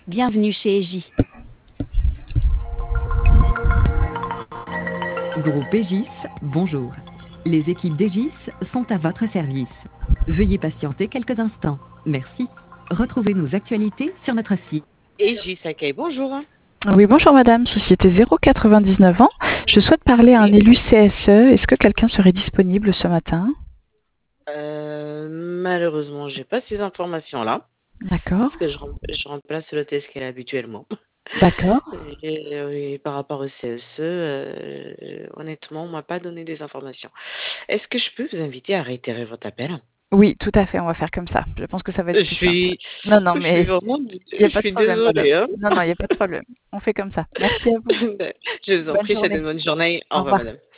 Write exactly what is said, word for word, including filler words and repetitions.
Bienvenue chez E J. Groupe Egis, bonjour. Les équipes d'Egis sont à votre service. Veuillez patienter quelques instants. Merci. Retrouvez nos actualités sur notre site. Egis Accueil, bonjour. Oui, bonjour madame, société zéro quatre-vingt-dix-neuf ans. Je souhaite parler à un Oui. élu C S E. Est-ce que quelqu'un serait disponible ce matin? Euh, malheureusement, j'ai pas ces informations-là D'accord, parce que je, rem- je remplace l'hôtesse qu'elle a habituellement. d'accord. Et, euh, et par rapport au C S E, euh, honnêtement, on m'a pas donné des informations. Est-ce que je peux vous inviter à réitérer votre appel? Oui, tout à fait, on va faire comme ça. Je pense que ça va être Je plus simple. suis, Non, non, je suis mais vraiment, il n'y je a pas de suis problème, madame. désolée, hein. Non, non, il n'y a pas de problème. On fait comme ça. Merci à vous. Je vous en Bonne prie, je vous souhaite journée. une bonne journée. Au Au revoir, revoir. madame.